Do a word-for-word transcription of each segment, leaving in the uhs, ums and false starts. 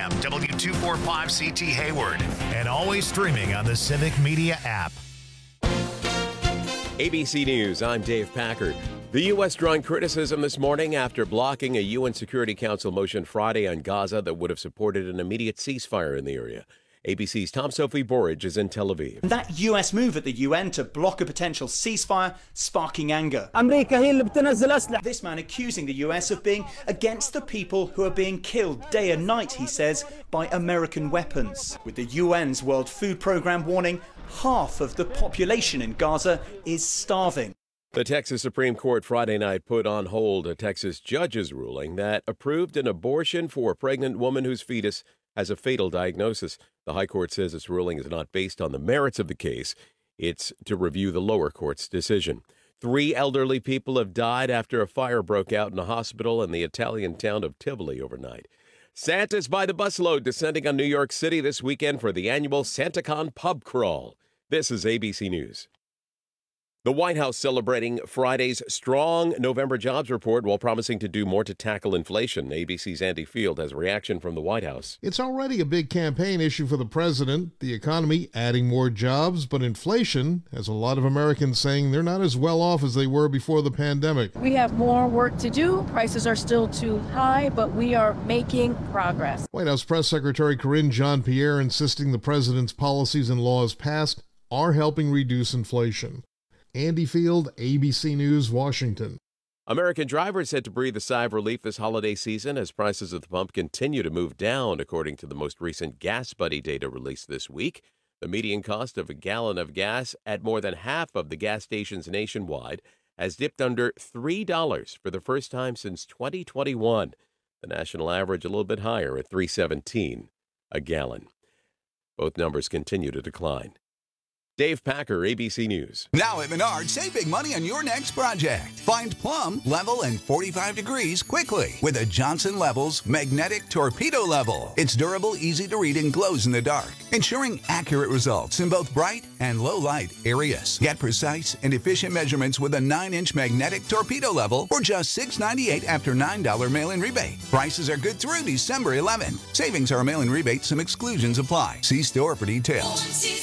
a.m. W two forty-five C T Hayward. And always streaming on the Civic Media app. A B C News, I'm Dave Packard. The U S drawing criticism this morning after blocking a U N Security Council motion Friday on Gaza that would have supported an immediate ceasefire in the area. A B C's Tom Sophie Borage is in Tel Aviv. That U S move at the U N to block a potential ceasefire sparking anger. This man accusing the U S of being against the people who are being killed day and night, he says, by American weapons. With the U N's World Food Programme warning, half of the population in Gaza is starving. The Texas Supreme Court Friday night put on hold a Texas judge's ruling that approved an abortion for a pregnant woman whose fetus has a fatal diagnosis. The High Court says its ruling is not based on the merits of the case. It's to review the lower court's decision. Three elderly people have died after a fire broke out in a hospital in the Italian town of Tivoli overnight. Santa's by the busload descending on New York City this weekend for the annual SantaCon pub crawl. This is A B C News. The White House celebrating Friday's strong November jobs report while promising to do more to tackle inflation. A B C's Andy Field has a reaction from the White House. It's already a big campaign issue for the president, the economy adding more jobs, but inflation has a lot of Americans saying they're not as well off as they were before the pandemic. We have more work to do. Prices are still too high, but we are making progress. White House Press Secretary Karine Jean-Pierre insisting the president's policies and laws passed are helping reduce inflation. Andy Field, A B C News, Washington. American drivers had to breathe a sigh of relief this holiday season as prices at the pump continue to move down, according to the most recent Gas Buddy data released this week. The median cost of a gallon of gas at more than half of the gas stations nationwide has dipped under three dollars for the first time since twenty twenty-one. The national average a little bit higher at three dollars and seventeen cents a gallon. Both numbers continue to decline. Dave Packer, A B C News. Now at Menards, save big money on your next project. Find plumb, level, and forty-five degrees quickly with a Johnson Levels Magnetic Torpedo Level. It's durable, easy to read, and glows in the dark, ensuring accurate results in both bright and low light areas. Get precise and efficient measurements with a nine inch magnetic torpedo level for just six dollars and ninety-eight cents after nine dollars mail-in rebate. Prices are good through December eleventh. Savings are a mail-in rebate. Some exclusions apply. See store for details.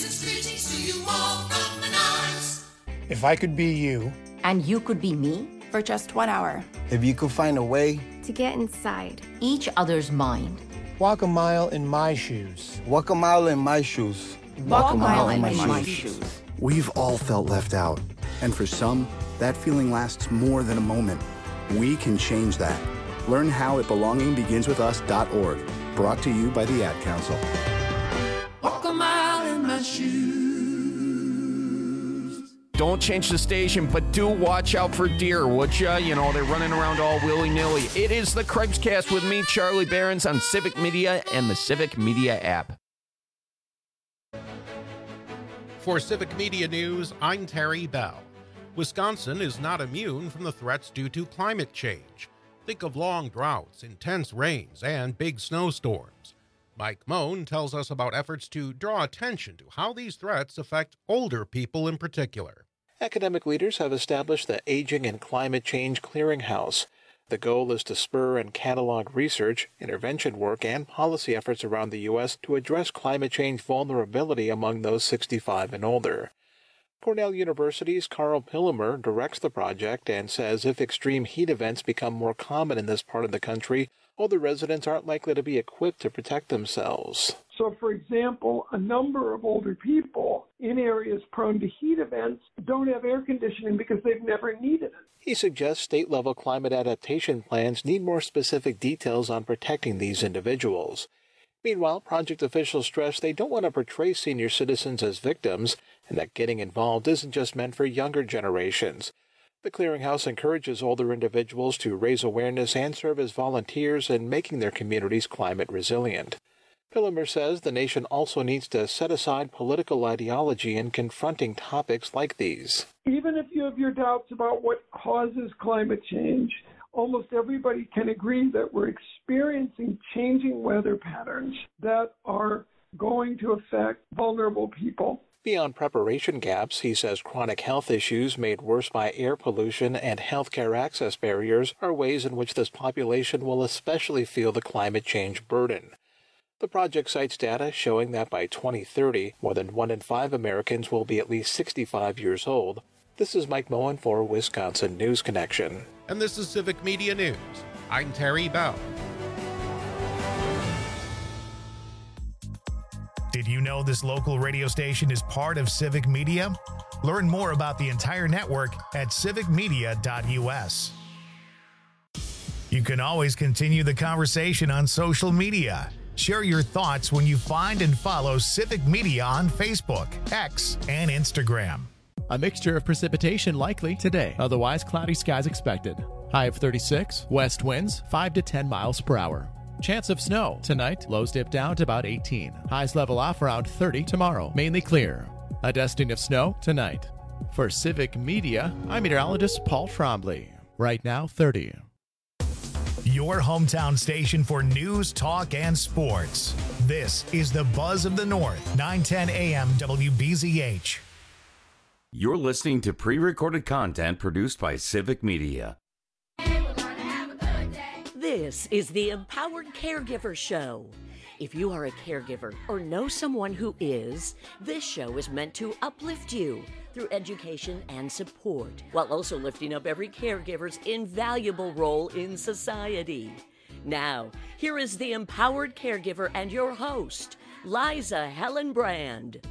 If I could be you, and you could be me, for just one hour. If you could find a way to get inside each other's mind. Walk a mile in my shoes. Walk a mile in my shoes. Walk, Walk a mile, mile in, in my, my shoes. shoes. We've all felt left out. And for some, that feeling lasts more than a moment. We can change that. Learn how at belonging begins with us dot org. Brought to you by the Ad Council. Walk a mile in my shoes. Don't change the station, but do watch out for deer, would ya? You know, they're running around all willy-nilly. It is the Craig's with me, Charlie Behrens, on Civic Media and the Civic Media app. For Civic Media News, I'm Terry Bell. Wisconsin is not immune from the threats due to climate change. Think of long droughts, intense rains, and big snowstorms. Mike Moan tells us about efforts to draw attention to how these threats affect older people in particular. Academic leaders have established the Aging and Climate Change Clearinghouse. The goal is to spur and catalog research, intervention work, and policy efforts around the U S to address climate change vulnerability among those sixty-five and older. Cornell University's Carl Pillemer directs the project and says if extreme heat events become more common in this part of the country, older residents aren't likely to be equipped to protect themselves. So, for example, a number of older people in areas prone to heat events don't have air conditioning because they've never needed it. He suggests state-level climate adaptation plans need more specific details on protecting these individuals. Meanwhile, project officials stress they don't want to portray senior citizens as victims and that getting involved isn't just meant for younger generations. The Clearinghouse encourages older individuals to raise awareness and serve as volunteers in making their communities climate resilient. Pillemer says the nation also needs to set aside political ideology in confronting topics like these. Even if you have your doubts about what causes climate change, almost everybody can agree that we're experiencing changing weather patterns that are going to affect vulnerable people. Beyond preparation gaps, he says chronic health issues made worse by air pollution and healthcare access barriers are ways in which this population will especially feel the climate change burden. The project cites data showing that by twenty thirty, more than one in five Americans will be at least sixty-five years old. This is Mike Moen for Wisconsin News Connection. And this is Civic Media News. I'm Terry Bell. Did you know this local radio station is part of Civic Media? Learn more about the entire network at civic media dot u s. You can always continue the conversation on social media. Share your thoughts when you find and follow Civic Media on Facebook, X, and Instagram. A mixture of precipitation likely today, otherwise cloudy skies expected. High of thirty-six, west winds five to ten miles per hour. Chance of snow tonight, lows dip down to about eighteen. Highs level off around thirty tomorrow, mainly clear. A dusting of snow tonight. For Civic Media, I'm meteorologist Paul Trombley. Right now, thirty. Your hometown station for news, talk, and sports. This is the Buzz of the North, nine ten a m W B Z H. You're listening to pre-recorded content produced by Civic Media. This is the Empowered Caregiver Show. If you are a caregiver or know someone who is, this show is meant to uplift you through education and support, while also lifting up every caregiver's invaluable role in society. Now, here is the Empowered Caregiver and your host, Liza Hellenbrand.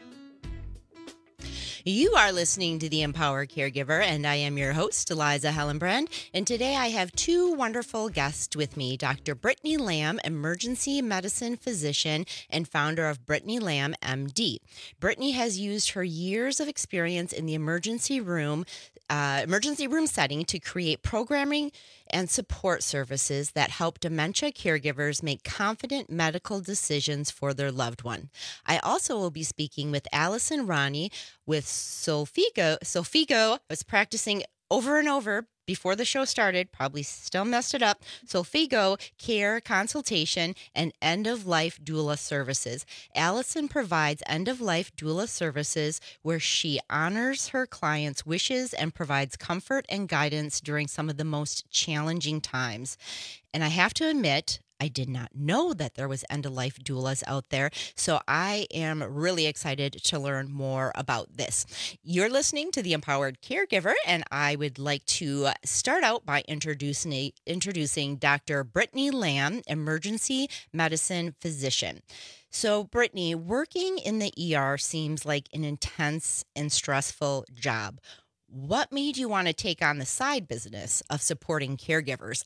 You are listening to The Empowered Caregiver, and I am your host, Eliza Hellenbrand. And today I have two wonderful guests with me, Doctor Brittany Lamb, emergency medicine physician and founder of Brittany Lamb, M D. Brittany has used her years of experience in the emergency room Uh, emergency room setting to create programming and support services that help dementia caregivers make confident medical decisions for their loved one. I also will be speaking with Allison Ronnie with Solfigo. Solfigo, I was practicing over and over before the show started, probably still messed it up. Solfigo Care Consultation and End-of-Life Doula Services. Allison provides end-of-life doula services where she honors her clients' wishes and provides comfort and guidance during some of the most challenging times. And I have to admit, I did not know that there was end-of-life doulas out there, so I am really excited to learn more about this. You're listening to The Empowered Caregiver, and I would like to start out by introducing, introducing Doctor Brittany Lamb, emergency medicine physician. So, Brittany, working in the E R seems like an intense and stressful job. What made you want to take on the side business of supporting caregivers?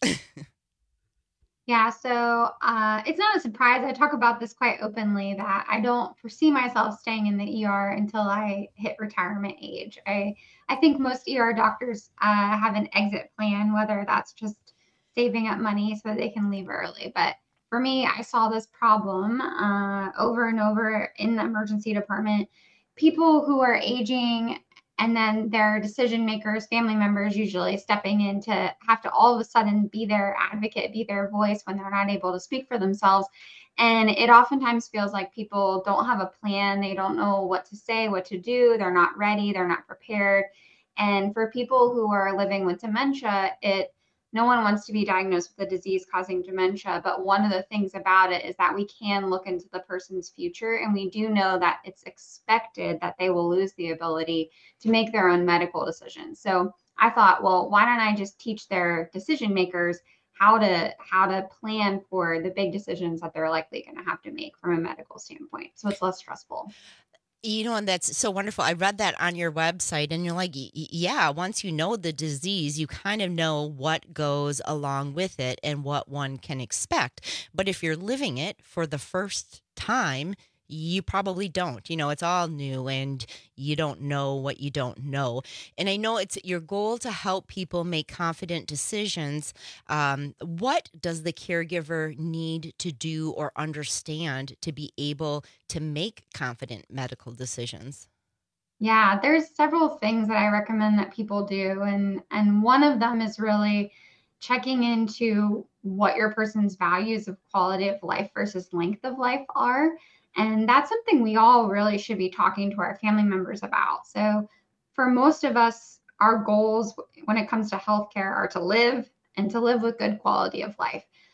Yeah, so uh, it's not a surprise. I talk about this quite openly that I don't foresee myself staying in the E R until I hit retirement age. I I think most E R doctors uh, have an exit plan, whether that's just saving up money so that they can leave early. But for me, I saw this problem uh, over and over in the emergency department. People who are aging and then their decision makers, family members usually stepping in to have to all of a sudden be their advocate, be their voice when they're not able to speak for themselves. And it oftentimes feels like people don't have a plan. They don't know what to say, what to do. They're not ready. They're not prepared. And for people who are living with dementia, it no one wants to be diagnosed with a disease causing dementia, but one of the things about it is that we can look into the person's future, and we do know that it's expected that they will lose the ability to make their own medical decisions. So I thought, well, why don't I just teach their decision makers how to how to plan for the big decisions that they're likely going to have to make from a medical standpoint, so it's less stressful. You know, and that's so wonderful. I read that on your website, and you're like, yeah, once you know the disease, you kind of know what goes along with it and what one can expect. But if you're living it for the first time, you probably don't. You know, it's all new and you don't know what you don't know. And I know it's your goal to help people make confident decisions. Um, what does the caregiver need to do or understand to be able to make confident medical decisions? Yeah, there's several things that I recommend that people do. And, and one of them is really checking into what your person's values of quality of life versus length of life are. And that's something we all really should be talking to our family members about. So for most of us, our goals when it comes to healthcare are to live and to live with good quality of life.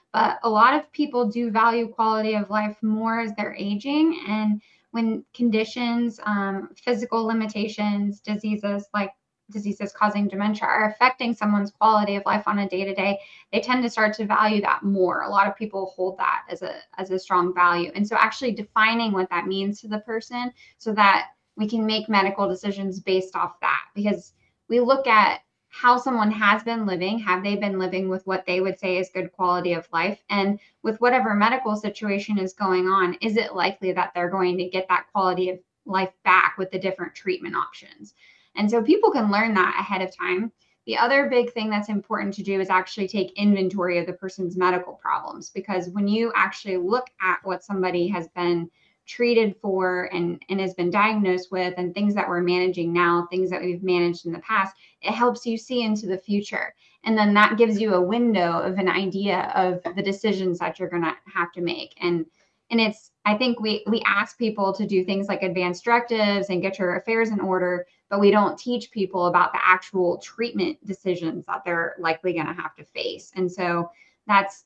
But a lot of people do value quality of life more as they're aging. And when conditions, um, physical limitations, diseases like diseases causing dementia are affecting someone's quality of life on a day-to-day, they tend to start to value that more. A lot of people hold that as a as a strong value. And so actually defining what that means to the person so that we can make medical decisions based off that, because we look at how someone has been living. Have they been living with what they would say is good quality of life? And with whatever medical situation is going on, is it likely that they're going to get that quality of life back with the different treatment options? And so people can learn that ahead of time. The other big thing that's important to do is actually take inventory of the person's medical problems, because when you actually look at what somebody has been treated for and, and has been diagnosed with, and things that we're managing now, things that we've managed in the past, it helps you see into the future. And then that gives you a window of an idea of the decisions that you're going to have to make. And and it's, I think we we ask people to do things like advanced directives and get your affairs in order, but we don't teach people about the actual treatment decisions that they're likely going to have to face. And so that's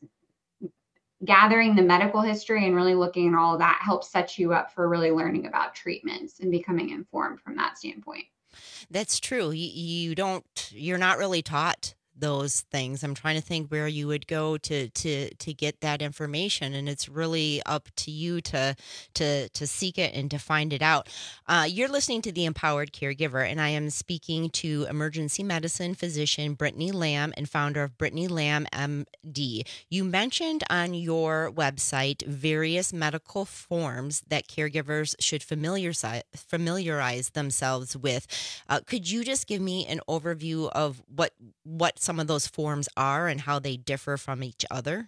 gathering the medical history and really looking at all of that helps set you up for really learning about treatments and becoming informed from that standpoint. That's true. You, you don't, you're not really taught those things. I'm trying to think where you would go to to to get that information, and it's really up to you to to to seek it and to find it out. Uh, you're listening to The Empowered Caregiver, and I am speaking to emergency medicine physician Brittany Lamb and founder of Brittany Lamb M D. You mentioned on your website various medical forms that caregivers should familiarize familiarize themselves with. Uh, could you just give me an overview of what what some of those forms are and how they differ from each other?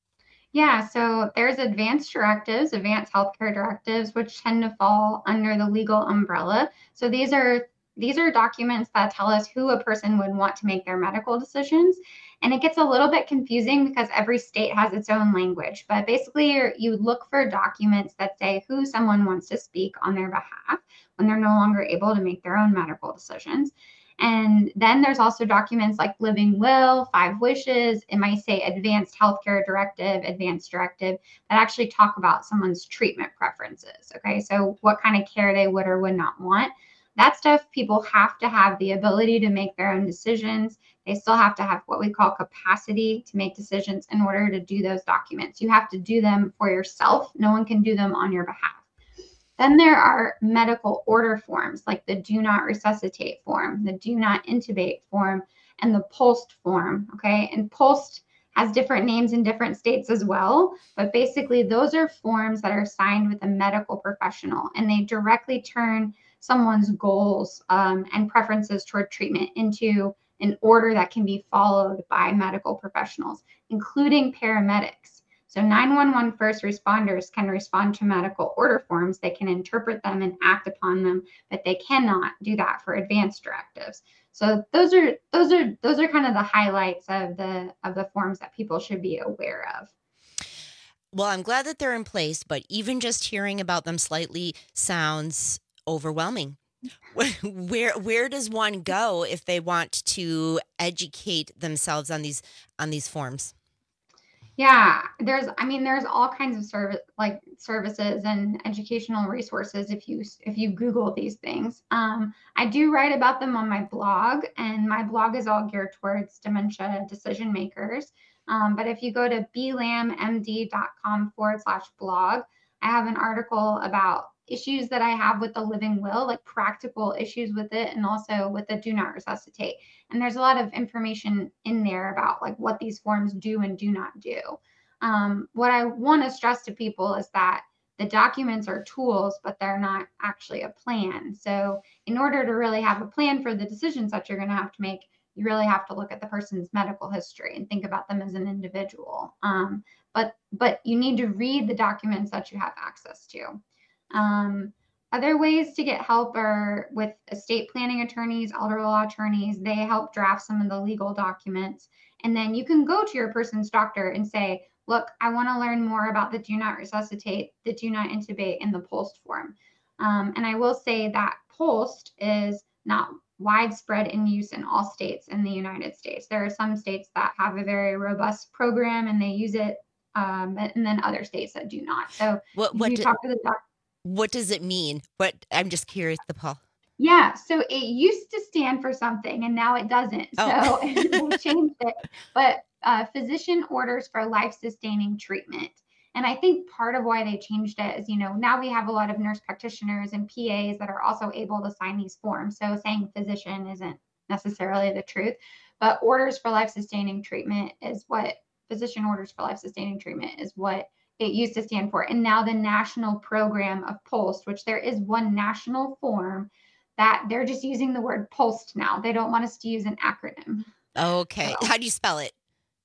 Yeah, so there's advanced directives, advanced healthcare directives, which tend to fall under the legal umbrella. So these are these are documents that tell us who a person would want to make their medical decisions. And it gets a little bit confusing because every state has its own language. But basically, you're, you look for documents that say who someone wants to speak on their behalf when they're no longer able to make their own medical decisions. And then there's also documents like Living Will, Five Wishes. It might say Advanced Healthcare Directive, Advanced Directive, that actually talk about someone's treatment preferences. Okay, so what kind of care they would or would not want. That stuff, people have to have the ability to make their own decisions. They still have to have what we call capacity to make decisions in order to do those documents. You have to do them for yourself. No one can do them on your behalf. Then there are medical order forms like the do not resuscitate form, the do not intubate form, and the POST form, okay? And POST has different names in different states as well, but basically those are forms that are signed with a medical professional, and they directly turn someone's goals um, and preferences toward treatment into an order that can be followed by medical professionals, including paramedics. So nine one one first responders can respond to medical order forms. They can interpret them and act upon them, but they cannot do that for advanced directives. So those are those are those are kind of the highlights of the of the forms that people should be aware of. Well, I'm glad that they're in place, but even just hearing about them slightly sounds overwhelming. Where where does one go if they want to educate themselves on these on these forms? Yeah, there's, I mean, there's all kinds of service, like services and educational resources if you if you Google these things. Um, I do write about them on my blog, and my blog is all geared towards dementia decision makers. Um, but if you go to blammd.com forward slash blog, I have an article about issues that I have with the Living Will, like practical issues with it, and also with the do not resuscitate. And there's a lot of information in there about like what these forms do and do not do. Um, what I want to stress to people is that the documents are tools, but they're not actually a plan. So in order to really have a plan for the decisions that you're going to have to make, you really have to look at the person's medical history and think about them as an individual. Um, but but you need to read the documents that you have access to. Um, other ways to get help are with estate planning attorneys, elder law attorneys. They help draft some of the legal documents. And then you can go to your person's doctor and say, look, I want to learn more about the do not resuscitate, the do not intubate, and the POST form. Um, and I will say that POST is not widespread in use in all states in the United States. There are some states that have a very robust program and they use it um, and then other states that do not. So what, what you do, talk to the doc- what does it mean? What I'm just curious, Paul. Yeah, so it used to stand for something and now it doesn't. Oh. So they changed it. But uh, physician orders for life-sustaining treatment. And I think part of why they changed it is, you know, now we have a lot of nurse practitioners and P As that are also able to sign these forms. So saying physician isn't necessarily the truth, but orders for life-sustaining treatment is what physician orders for life-sustaining treatment is what it used to stand for. And now the national program of POLST, which there is one national form that they're just using the word POLST now. They don't want us to use an acronym. Okay. So, how do you spell it?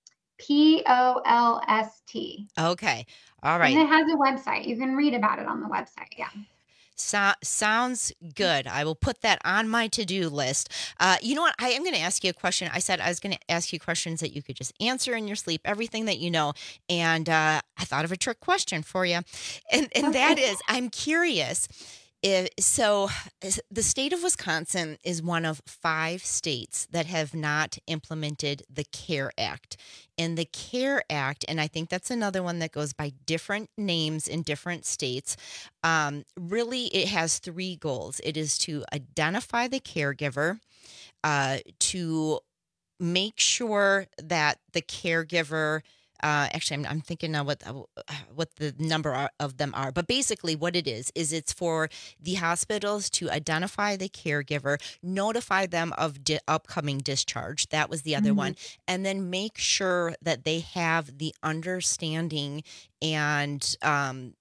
P O L S T. Okay. All right. And it has a website. You can read about it on the website. Yeah. So, sounds good. I will put that on my to-do list. Uh, you know what? I am going to ask you a question. I said I was going to ask you questions that you could just answer in your sleep, everything that you know. And uh, I thought of a trick question for you. And, and that is, I'm curious. If, so the state of Wisconsin is one of five states that have not implemented the CARE Act. And the CARE Act, and I think that's another one that goes by different names in different states, um, really it has three goals. It is to identify the caregiver, uh, to make sure that the caregiver Uh, actually, I'm, I'm thinking now what what the number are, of them are. But basically what it is, is it's for the hospitals to identify the caregiver, notify them of di- upcoming discharge. That was the other mm-hmm. one. And then make sure that they have the understanding and um,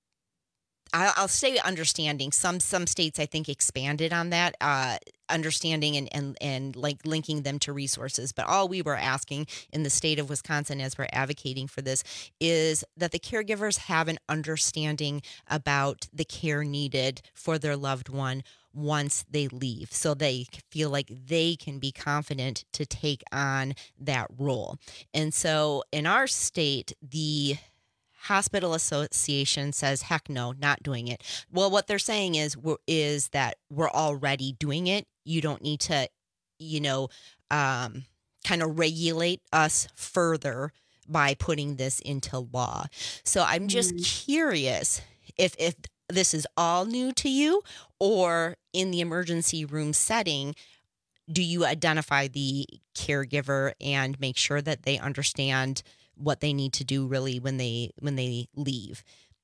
I'll, I'll say understanding. Some some states, I think, expanded on that. Uh, understanding and, and, and like linking them to resources. But all we were asking in the state of Wisconsin as we're advocating for this is that the caregivers have an understanding about the care needed for their loved one once they leave, so they feel like they can be confident to take on that role. And so in our state, the Hospital Association says, heck no, not doing it. Well, what they're saying is, is that we're already doing it. You don't need to, you know, um, kind of regulate us further by putting this into law. So I'm just mm-hmm. curious if, if this is all new to you, or in the emergency room setting, do you identify the caregiver and make sure that they understand what they need to do really when they when they leave?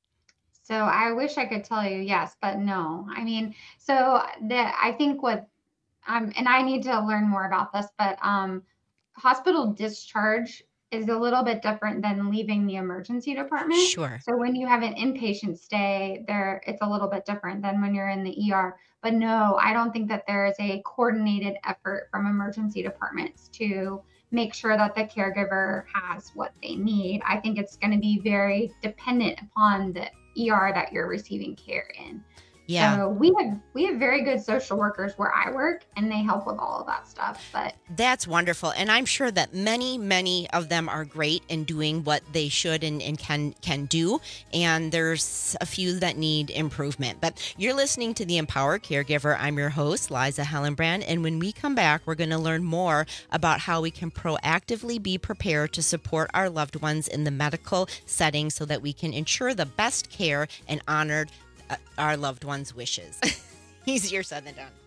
So I wish I could tell you yes, but no. I mean, so that I think what um and I need to learn more about this, but um hospital discharge is a little bit different than leaving the emergency department. Sure. So when you have an inpatient stay there, it's a little bit different than when you're in the E R. But no, I don't think that there is a coordinated effort from emergency departments to make sure that the caregiver has what they need. I think it's going to be very dependent upon the E R that you're receiving care in. Yeah. So we have we have very good social workers where I work, and they help with all of that stuff. But that's wonderful. And I'm sure that many, many of them are great in doing what they should and, and can can do. And there's a few that need improvement. But you're listening to The Empowered Caregiver. I'm your host, Liza Hellenbrand. And when we come back, we're going to learn more about how we can proactively be prepared to support our loved ones in the medical setting so that we can ensure the best care and honored Uh, our loved ones' wishes. Easier said than done.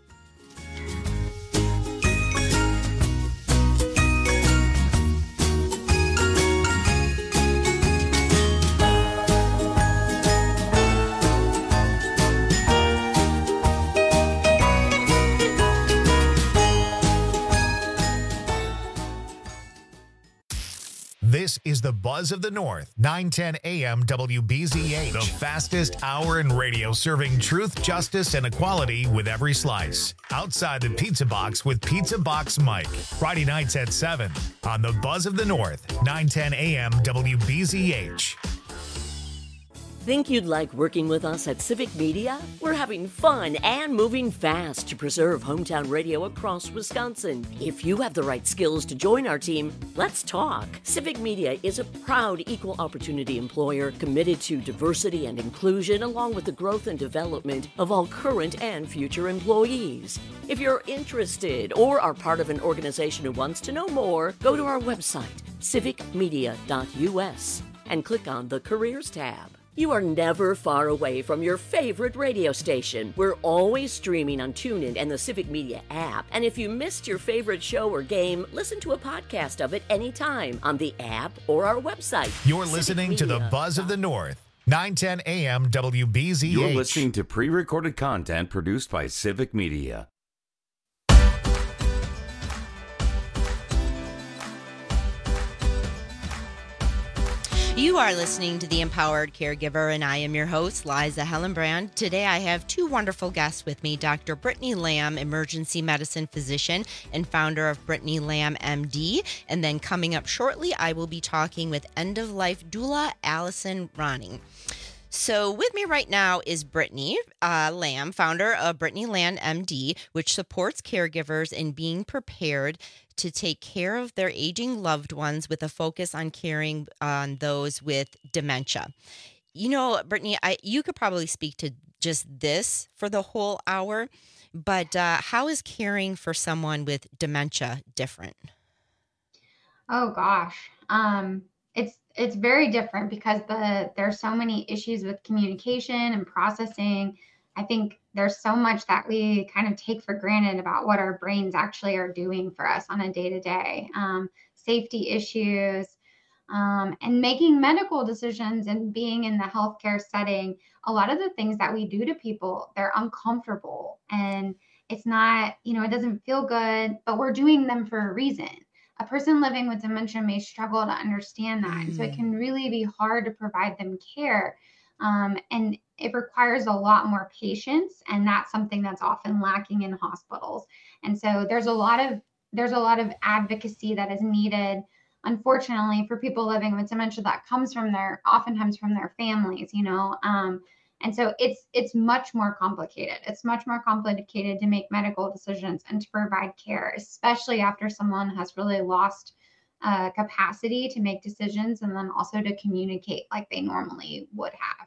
This is the Buzz of the North, nine ten A M W B Z H, the fastest hour in radio, serving truth, justice, and equality with every slice. Outside the Pizza Box with Pizza Box Mike, Friday nights at seven on the Buzz of the North, nine ten A M W B Z H. Think you'd like working with us at Civic Media? We're having fun and moving fast to preserve hometown radio across Wisconsin. If you have the right skills to join our team, let's talk. Civic Media is a proud equal opportunity employer committed to diversity and inclusion, along with the growth and development of all current and future employees. If you're interested or are part of an organization who wants to know more, go to our website, civic media dot U S. and click on the Careers tab. You are never far away from your favorite radio station. We're always streaming on TuneIn and the Civic Media app. And if you missed your favorite show or game, listen to a podcast of it anytime on the app or our website. You're listening to the Buzz of the North, nine ten A M W B Z H. You're listening to pre-recorded content produced by Civic Media. You are listening to The Empowered Caregiver, and I am your host, Liza Hellenbrand. Today I have two wonderful guests with me, Doctor Brittany Lamb, emergency medicine physician and founder of Brittany Lamb, M D. And then coming up shortly, I will be talking with end-of-life doula Allison Ronning. So with me right now is Brittany uh, Lamb, founder of Brittany Lamb, M D, which supports caregivers in being prepared to take care of their aging loved ones with a focus on caring on those with dementia. You know, Brittany, I, you could probably speak to just this for the whole hour, but uh, how is caring for someone with dementia different? Oh gosh, um, it's it's very different because the there's so many issues with communication and processing. I think there's so much that we kind of take for granted about what our brains actually are doing for us on a day-to-day. Um, safety issues, um, and making medical decisions and being in the healthcare setting. A lot of the things that we do to people, they're uncomfortable and it's not, you know, it doesn't feel good, but we're doing them for a reason. A person living with dementia may struggle to understand that. Mm. And so it can really be hard to provide them care. Um, and it requires a lot more patience, and that's something that's often lacking in hospitals. And so there's a lot of there's a lot of advocacy that is needed, unfortunately, for people living with dementia that comes from their oftentimes from their families, you know. Um, and so it's it's much more complicated. It's much more complicated to make medical decisions and to provide care, especially after someone has really lost uh, capacity to make decisions and then also to communicate like they normally would have.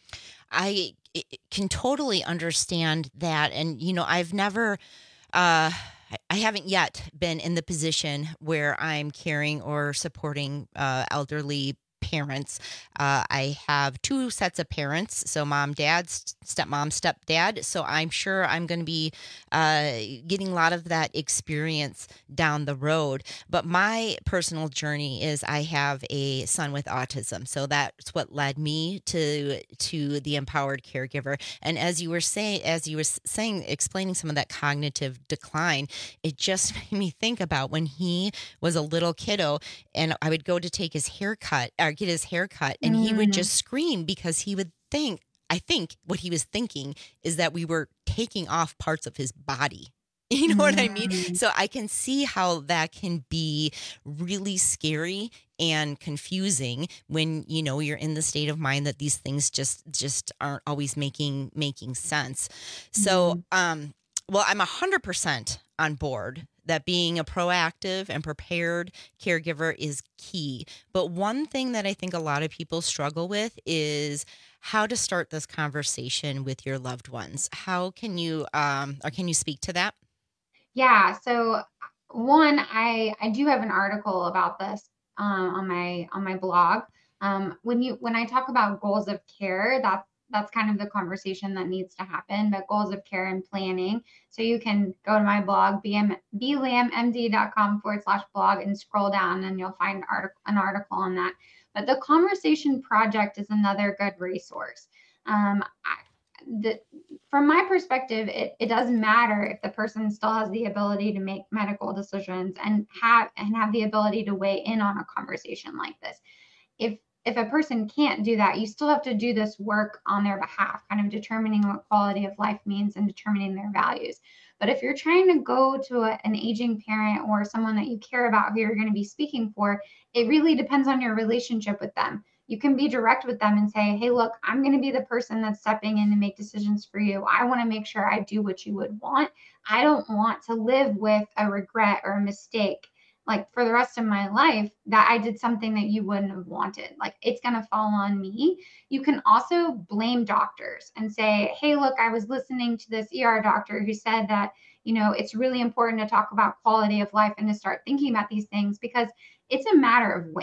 I can totally understand that. And, you know, I've never, uh, I haven't yet been in the position where I'm caring or supporting uh, elderly parents. Uh, I have two sets of parents, so mom, dad, stepmom, stepdad. So I'm sure I'm going to be uh, getting a lot of that experience down the road. But my personal journey is I have a son with autism. So that's what led me to to the Empowered Caregiver. And as you were saying, as you were saying, explaining some of that cognitive decline, it just made me think about when he was a little kiddo and I would go to take his haircut or get his haircut and mm. he would just scream because he would think, I think what he was thinking is that we were taking off parts of his body. You know mm. what I mean? So I can see how that can be really scary and confusing when, you know, you're in the state of mind that these things just, just aren't always making, making sense. So, mm. um, well, I'm a hundred percent on board that being a proactive and prepared caregiver is key. But one thing that I think a lot of people struggle with is how to start this conversation with your loved ones. How can you, um, or can you speak to that? Yeah. So one, I, I do have an article about this um, on my, on my blog. Um, when you, when I talk about goals of care, that's, that's kind of the conversation that needs to happen, but goals of care and planning. So you can go to my blog, b lamb m d dot com forward slash blog and scroll down and you'll find article, an article on that. But the Conversation Project is another good resource. Um, I, the, from my perspective, it, it doesn't matter if the person still has the ability to make medical decisions and have, and have the ability to weigh in on a conversation like this. If If a person can't do that, you still have to do this work on their behalf, kind of determining what quality of life means and determining their values. But if you're trying to go to a, an aging parent or someone that you care about who you're going to be speaking for, it really depends on your relationship with them. You can be direct with them and say, hey, look, I'm going to be the person that's stepping in to make decisions for you. I want to make sure I do what you would want. I don't want to live with a regret or a mistake like for the rest of my life that I did something that you wouldn't have wanted. Like it's going to fall on me. You can also blame doctors and say, hey, look, I was listening to this E R doctor who said that, you know, it's really important to talk about quality of life and to start thinking about these things because it's a matter of when.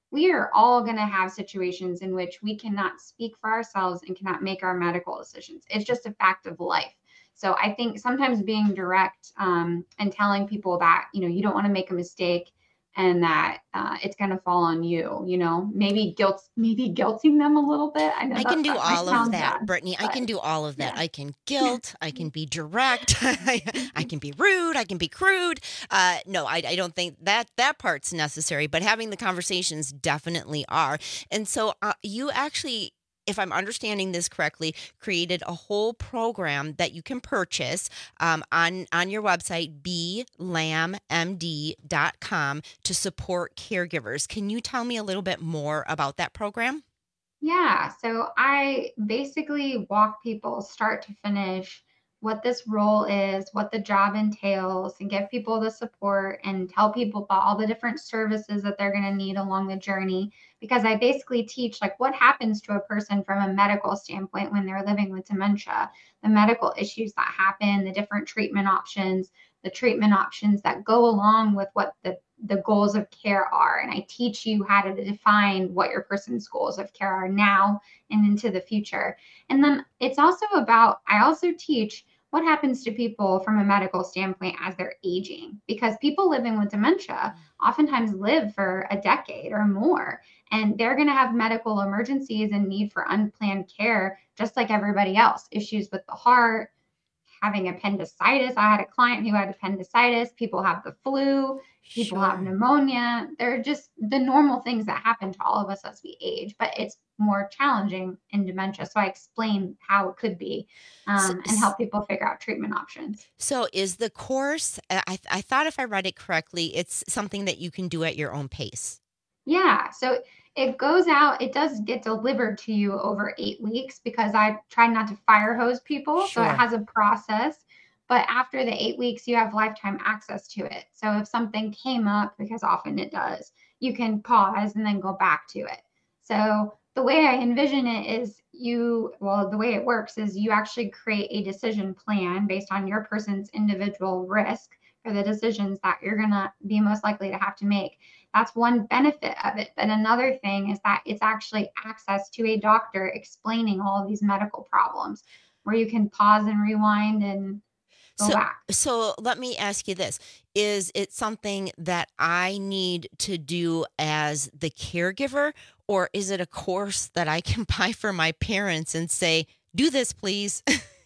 we are all going to have situations in which we cannot speak for ourselves and cannot make our medical decisions. It's just a fact of life. So I think sometimes being direct um, and telling people that, you know, you don't want to make a mistake and that uh, it's going to fall on you, you know, maybe guilt, maybe guilting them a little bit. I know I can do that all of that, bad, Brittany. but, I can do all of that. yeah. I can guilt. I can be direct. I, I can be rude. I can be crude. Uh, no, I, I don't think that that part's necessary, but having the conversations definitely are. And so uh, you actually, if I'm understanding this correctly, created a whole program that you can purchase um, on, on your website, b lamb m d dot com, to support caregivers. Can you tell me a little bit more about that program? Yeah, so I basically walk people start to finish what this role is, what the job entails, and give people the support and tell people about all the different services that they're going to need along the journey. Because I basically teach like what happens to a person from a medical standpoint when they're living with dementia, the medical issues that happen, the different treatment options, the treatment options that go along with what the, the goals of care are. And I teach you how to define what your person's goals of care are now and into the future. And then it's also about, I also teach what happens to people from a medical standpoint as they're aging, because people living with dementia oftentimes live for a decade or more, and they're going to have medical emergencies and need for unplanned care, just like everybody else. Issues with the heart, having appendicitis. I had a client who had appendicitis. People have the flu. People Sure. have pneumonia. They're just the normal things that happen to all of us as we age, but it's more challenging in dementia. So I explain how it could be um, So- and help people figure out treatment options. So is the course, I, I thought if I read it correctly, it's something that you can do at your own pace. Yeah. So it goes out, it does get delivered to you over eight weeks because I try not to fire hose people. So Sure. it has a process. But after the eight weeks, you have lifetime access to it. So if something came up, because often it does, you can pause and then go back to it. So the way I envision it is you, well, the way it works is you actually create a decision plan based on your person's individual risk for the decisions that you're going to be most likely to have to make. That's one benefit of it. But another thing is that it's actually access to a doctor explaining all of these medical problems where you can pause and rewind and go So, back. so let me ask you this. Is it something that I need to do as the caregiver, or is it a course that I can buy for my parents and say, do this, please?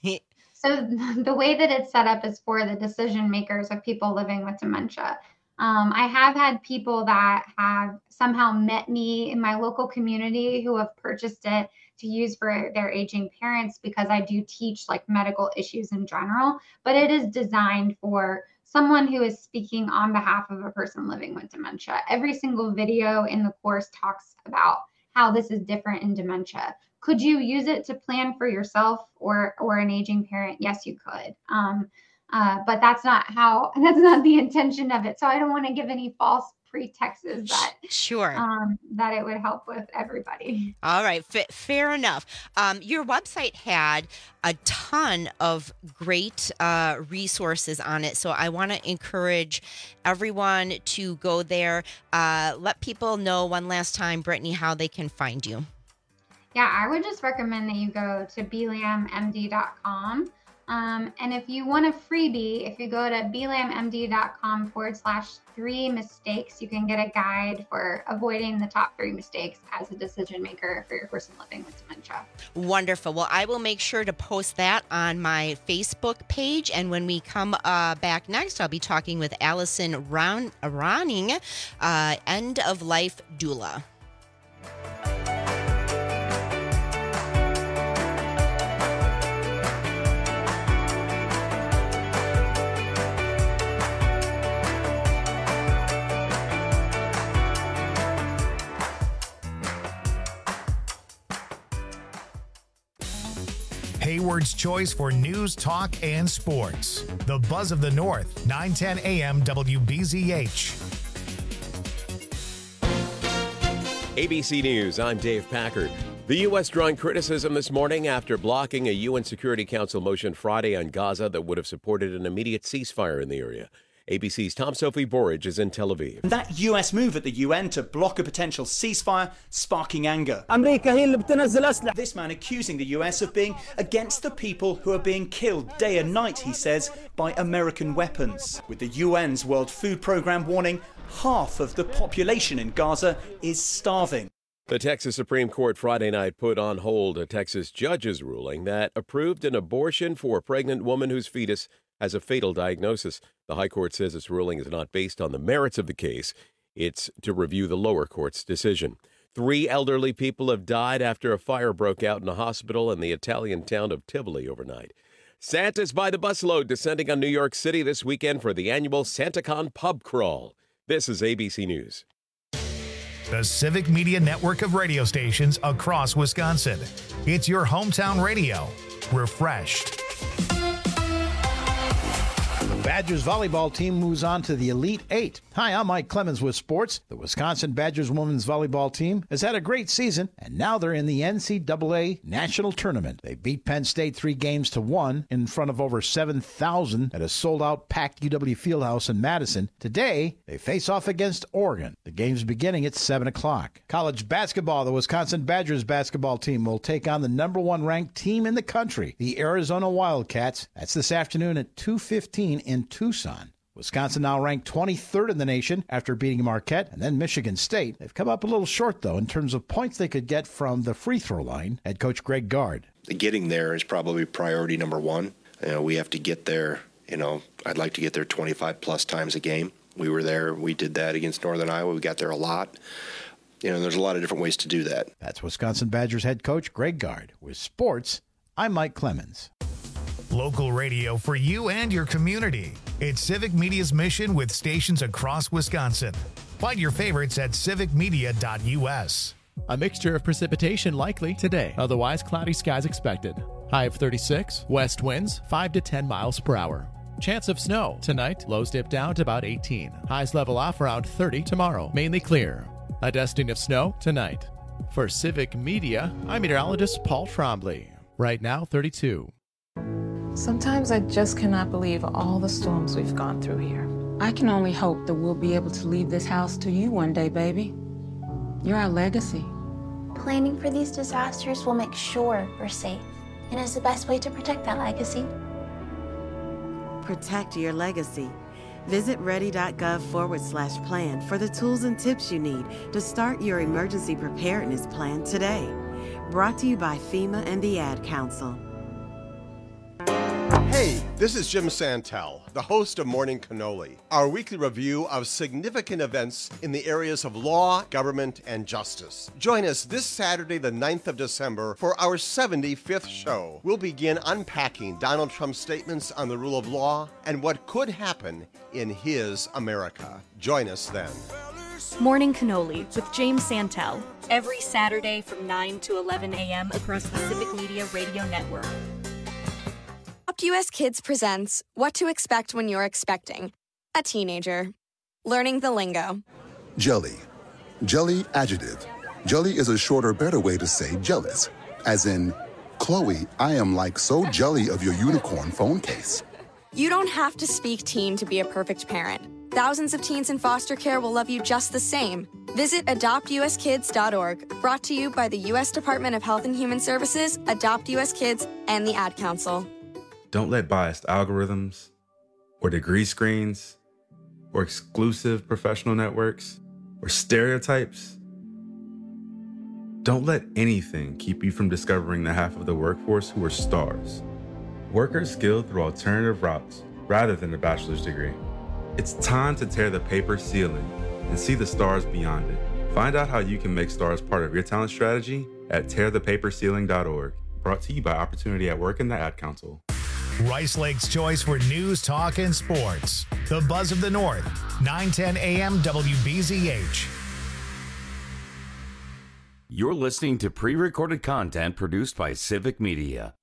So the way that it's set up is for the decision makers of people living with dementia. Um, I have had people that have somehow met me in my local community who have purchased it to use for their aging parents because I do teach like medical issues in general, but it is designed for someone who is speaking on behalf of a person living with dementia. Every single video in the course talks about how this is different in dementia. Could you use it to plan for yourself or or an aging parent? Yes, you could. Um, uh, but that's not how, that's not the intention of it. So I don't want to give any false pretexts that Sure. um, that it would help with everybody. All right, fa- fair enough. Um, your website had a ton of great uh, resources on it, so I want to encourage everyone to go there. Uh, let people know one last time, Brittany, how they can find you. Yeah, I would just recommend that you go to b lamb m d dot com. Um, and if you want a freebie, if you go to b lamb m d dot com forward slash three mistakes, you can get a guide for avoiding the top three mistakes as a decision maker for your person living with dementia. Wonderful. Well, I will make sure to post that on my Facebook page. And when we come uh, back next, I'll be talking with Allison Ron- Ronning, uh, End of Life Doula. Hayward's choice for news, talk, and sports. The Buzz of the North, nine ten a m W B Z H. A B C News, I'm Dave Packard. The U S drawing criticism this morning after blocking a U N Security Council motion Friday on Gaza that would have supported an immediate ceasefire in the area. A B C's Tom Sophie Borage is in Tel Aviv. That U S move at the U N to block a potential ceasefire, sparking anger. This man accusing the U S of being against the people who are being killed day and night, he says, by American weapons. With the U N's World Food Programme warning, half of the population in Gaza is starving. The Texas Supreme Court Friday night put on hold a Texas judge's ruling that approved an abortion for a pregnant woman whose fetus has a fatal diagnosis. The High Court says its ruling is not based on the merits of the case. It's to review the lower court's decision. Three elderly people have died after a fire broke out in a hospital in the Italian town of Tivoli overnight. Santa's by the busload descending on New York City this weekend for the annual SantaCon pub crawl. This is A B C News. The Civic Media network of radio stations across Wisconsin. It's your hometown radio. Refreshed. The Badgers volleyball team moves on to the Elite Eight. Hi, I'm Mike Clemens with sports. The Wisconsin Badgers women's volleyball team has had a great season, and now they're in the N C double A National Tournament. They beat Penn State three games to one in front of over seven thousand at a sold-out packed U W Fieldhouse in Madison. Today, they face off against Oregon. The game's beginning at seven o'clock. College basketball, the Wisconsin Badgers basketball team will take on the number one ranked team in the country, the Arizona Wildcats. That's this afternoon at two fifteen in Tucson. Wisconsin now ranked twenty-third in the nation after beating Marquette and then Michigan State. They've come up a little short, though, in terms of points they could get from the free throw line. Head coach Greg Gard. Getting there is probably priority number one. You know, we have to get there, you know, I'd like to get there twenty-five plus times a game. We were there, we did that against Northern Iowa. We got there a lot. You know, there's a lot of different ways to do that. That's Wisconsin Badgers head coach Greg Gard. With sports, I'm Mike Clemens. Local radio for you and your community. It's Civic Media's mission with stations across Wisconsin. Find your favorites at civic media dot U S. A mixture of precipitation likely today. Otherwise, cloudy skies expected. High of thirty-six. West winds five to ten miles per hour. Chance of snow tonight. Lows dip down to about eighteen. Highs level off around thirty tomorrow. Mainly clear. A dusting of snow tonight. For Civic Media, I'm meteorologist Paul Trombley. Right now, thirty-two. Sometimes I just cannot believe all the storms we've gone through here. I can only hope that we'll be able to leave this house to you one day, baby. You're our legacy. Planning for these disasters will make sure we're safe, and is the best way to protect that legacy. Protect your legacy. Visit ready.gov forward slash plan for the tools and tips you need to start your emergency preparedness plan today. Brought to you by FEMA and the Ad Council. Hey, this is Jim Santel, the host of Morning Cannoli, our weekly review of significant events in the areas of law, government, and justice. Join us this Saturday, the ninth of December, for our seventy-fifth show. We'll begin unpacking Donald Trump's statements on the rule of law and what could happen in his America. Join us then. Morning Cannoli with James Santel, every Saturday from nine to eleven a.m. across the Civic Media Radio Network. Adopt U S Kids presents What to Expect When You're Expecting a Teenager. Learning the lingo. Jelly. Jelly adjective. Jelly is a shorter, better way to say jealous. As in, Chloe, I am like so jelly of your unicorn phone case. You don't have to speak teen to be a perfect parent. Thousands of teens in foster care will love you just the same. Visit adopt u s kids dot org, brought to you by the U S Department of Health and Human Services, Adopt U S Kids, and the Ad Council. Don't let biased algorithms or degree screens or exclusive professional networks or stereotypes. Don't let anything keep you from discovering the half of the workforce who are stars. Workers skilled through alternative routes rather than a bachelor's degree. It's time to tear the paper ceiling and see the stars beyond it. Find out how you can make stars part of your talent strategy at tear the paper ceiling dot org. Brought to you by Opportunity at Work and the Ad Council. Rice Lake's choice for news, talk, and sports. The Buzz of the North, nine ten a.m. W B Z H. You're listening to pre-recorded content produced by Civic Media.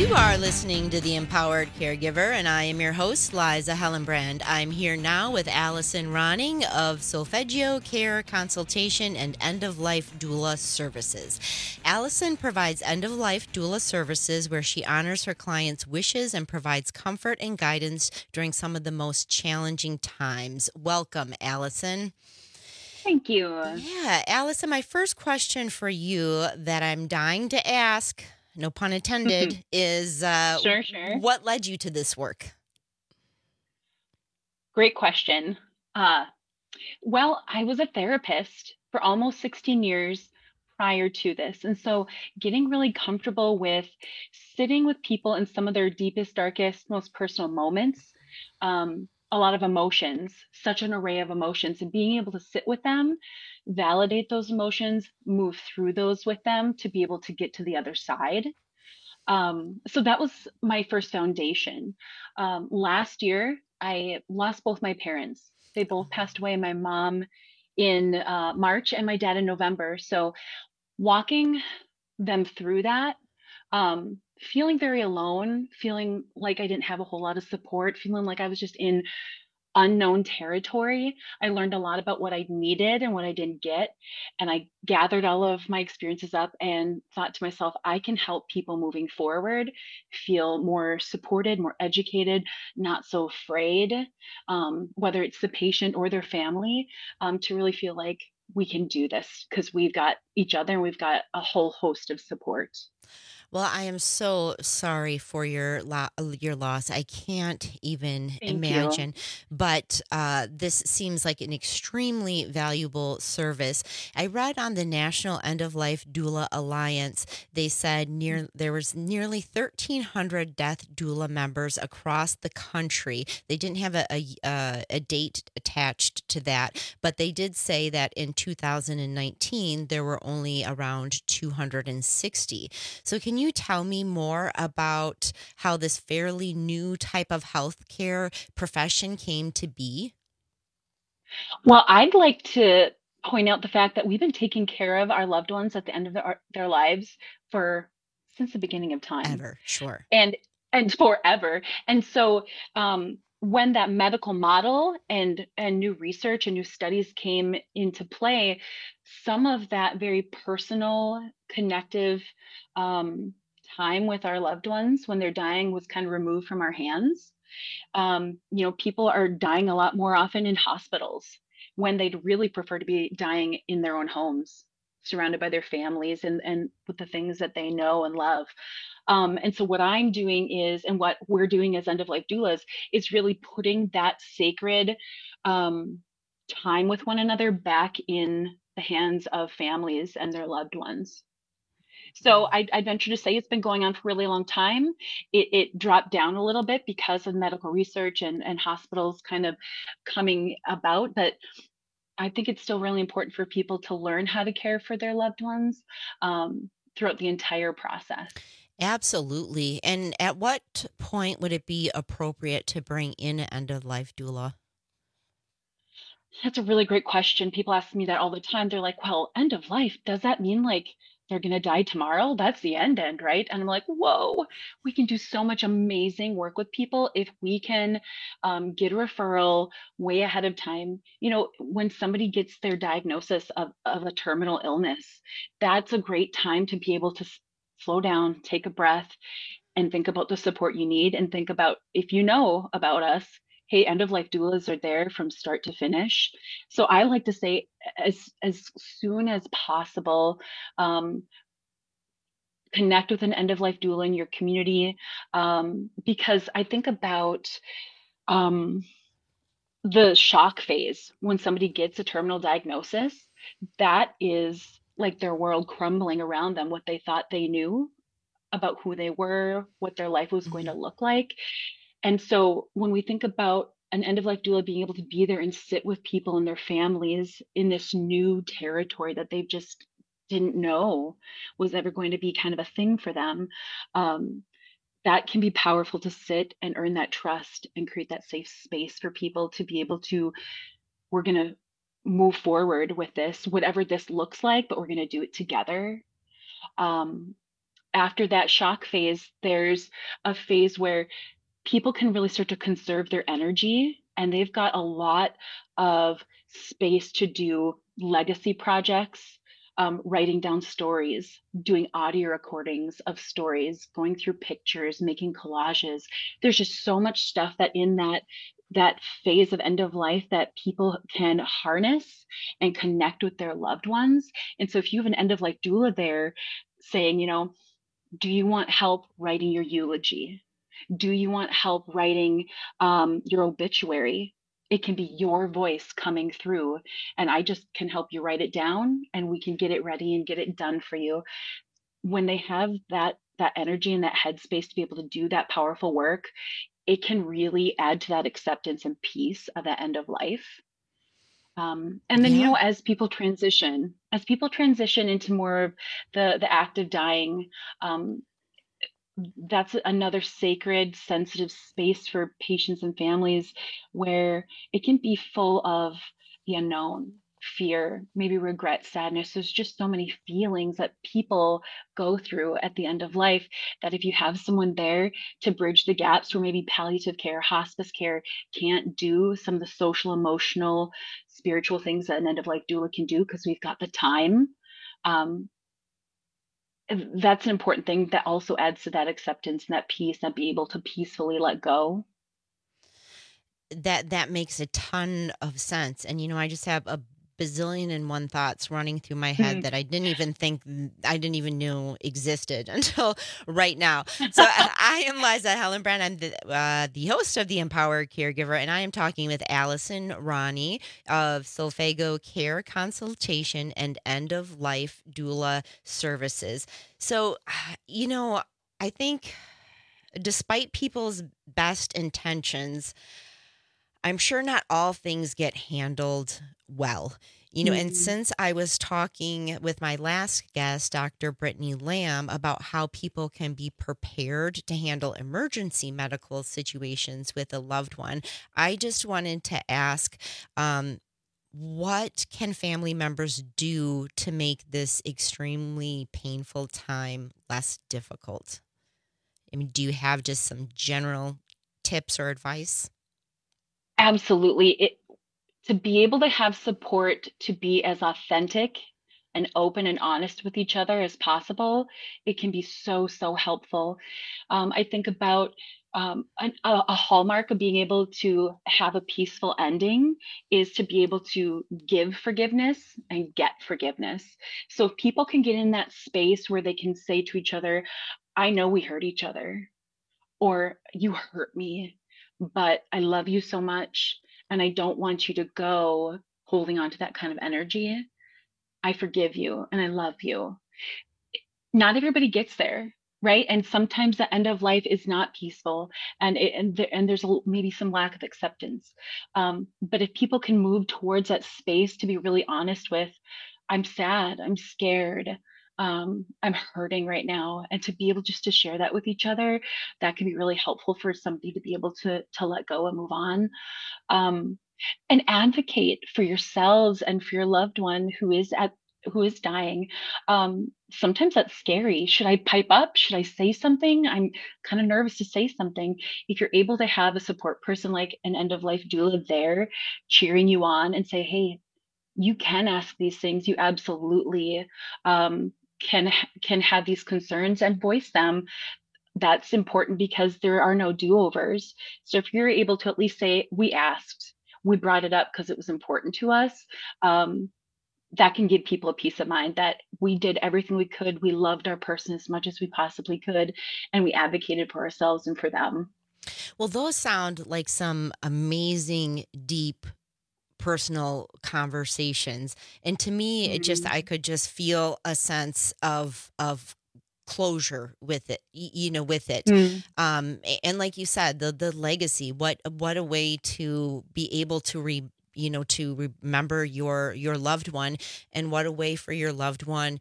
You are listening to The Empowered Caregiver, and I am your host, Liza Hellenbrand. I'm here now with Allison Ronning of Solfeggio Care Consultation and End-of-Life Doula Services. Allison provides end-of-life doula services where she honors her clients' wishes and provides comfort and guidance during some of the most challenging times. Welcome, Allison. Thank you. Yeah, Allison, my first question for you that I'm dying to ask, no pun intended, is uh, sure, sure. what led you to this work? Great question. Uh, well, I was a therapist for almost sixteen years prior to this. And so getting really comfortable with sitting with people in some of their deepest, darkest, most personal moments, um, a lot of emotions, such an array of emotions, and being able to sit with them, validate those emotions, move through those with them to be able to get to the other side. Um, so that was my first foundation. Um, last year, I lost both my parents. They both passed away, my mom in uh, March and my dad in November. So walking them through that, um, feeling very alone, feeling like I didn't have a whole lot of support, feeling like I was just in unknown territory. I learned a lot about what I needed and what I didn't get. And I gathered all of my experiences up and thought to myself, I can help people moving forward feel more supported, more educated, not so afraid, um, whether it's the patient or their family, um, to really feel like we can do this because we've got each other and we've got a whole host of support. Well, I am so sorry for your lo- your loss. I can't even Thank imagine. you. But uh, this seems like an extremely valuable service. I read on the National End-of-Life Doula Alliance, they said near there was nearly thirteen hundred death doula members across the country. They didn't have a, a, uh, a date attached to that, but they did say that in two thousand nineteen, there were only around two hundred sixty. So can you tell me more about how this fairly new type of healthcare profession came to be? Well, I'd like to point out the fact that we've been taking care of our loved ones at the end of their, their lives for since the beginning of time. Ever, sure. And and forever. And so um, when that medical model and and new research and new studies came into play, some of that very personal, connective um, time with our loved ones when they're dying was kind of removed from our hands. Um, you know, people are dying a lot more often in hospitals when they'd really prefer to be dying in their own homes, surrounded by their families and, and with the things that they know and love. Um, and so what I'm doing is, and what we're doing as end-of-life doulas, is really putting that sacred um, time with one another back in the hands of families and their loved ones. So I, I venture to say it's been going on for a really long time. It, it dropped down a little bit because of medical research and, and hospitals kind of coming about, but I think it's still really important for people to learn how to care for their loved ones um, throughout the entire process. Absolutely. And at what point would it be appropriate to bring in an end-of-life doula? That's a really great question. People ask me that all the time. They're like, well, end of life, does that mean like they're going to die tomorrow? That's the end end, right? And I'm like, whoa, we can do so much amazing work with people if we can um, get a referral way ahead of time. You know, when somebody gets their diagnosis of, of a terminal illness, that's a great time to be able to s- slow down, take a breath, and think about the support you need, and think about, if you know about us, hey, end-of-life doulas are there from start to finish. So I like to say as, as soon as possible, um, connect with an end-of-life doula in your community, um, because I think about um, the shock phase when somebody gets a terminal diagnosis. That is like their world crumbling around them, what they thought they knew about who they were, what their life was going to look like. And so when we think about an end-of-life doula being able to be there and sit with people and their families in this new territory that they just didn't know was ever going to be kind of a thing for them, um, that can be powerful to sit and earn that trust and create that safe space for people to be able to, we're going to move forward with this, whatever this looks like, but we're going to do it together. Um, after that shock phase, there's a phase where people can really start to conserve their energy, and they've got a lot of space to do legacy projects, um, writing down stories, doing audio recordings of stories, going through pictures, making collages. There's just so much stuff that in that that phase of end of life that people can harness and connect with their loved ones. And so if you have an end of life doula there saying, you know, do you want help writing your eulogy? Do you want help writing um, your obituary? It can be your voice coming through, and I just can help you write it down, and we can get it ready and get it done for you. When they have that that energy and that headspace to be able to do that powerful work, it can really add to that acceptance and peace of that end of life. Um, and then, yeah. you know, as people transition, as people transition into more of the, the act of dying, um, that's another sacred, sensitive space for patients and families where it can be full of the unknown, fear, maybe regret, sadness. There's just so many feelings that people go through at the end of life that if you have someone there to bridge the gaps where maybe palliative care, hospice care can't do some of the social, emotional, spiritual things that an end of life doula can do because we've got the time. Um, that's an important thing that also adds to that acceptance and that peace and be able to peacefully let go. That that makes a ton of sense. And, you know, I just have a bazillion and one thoughts running through my head mm. that I didn't even think, I didn't even know existed until right now. So I am Liza Hellenbrand. I'm the, uh, the host of The Empowered Caregiver, and I am talking with Allison Ronnie of Solfago Care Consultation and End of Life Doula Services. So, you know, I think despite people's best intentions, I'm sure not all things get handled well. You know, mm-hmm. and since I was talking with my last guest, Doctor Brittany Lamb, about how people can be prepared to handle emergency medical situations with a loved one, I just wanted to ask, um, what can family members do to make this extremely painful time less difficult? I mean, do you have just some general tips or advice? Absolutely. It, to be able to have support, to be as authentic and open and honest with each other as possible, it can be so, so helpful. Um, I think about um, an, a, a hallmark of being able to have a peaceful ending is to be able to give forgiveness and get forgiveness. So if people can get in that space where they can say to each other, I know we hurt each other, or you hurt me, but I love you so much and I don't want you to go holding on to that kind of energy. I forgive you and I love you. Not everybody gets there, right? And sometimes the end of life is not peaceful, and it, and, there, and there's a, maybe some lack of acceptance. Um, but if people can move towards that space to be really honest with, I'm sad, I'm scared, Um, I'm hurting right now, and to be able just to share that with each other, that can be really helpful for somebody to be able to to let go and move on. Um, and advocate for yourselves and for your loved one who is at who is dying. Um, sometimes that's scary. Should I pipe up? Should I say something? I'm kind of nervous to say something. If you're able to have a support person like an end of life doula there cheering you on and say, hey, you can ask these things. You absolutely um, can can have these concerns and voice them. That's important because there are no do-overs. So if you're able to at least say, we asked, we brought it up because it was important to us, um, that can give people a peace of mind that we did everything we could. We loved our person as much as we possibly could, and we advocated for ourselves and for them. Well, those sound like some amazing, deep, personal conversations. And to me, mm-hmm. it just, I could just feel a sense of, of closure with it, you know, with it. Mm. Um, and like you said, the, the legacy, what, what a way to be able to re, you know, to remember your, your loved one, and what a way for your loved one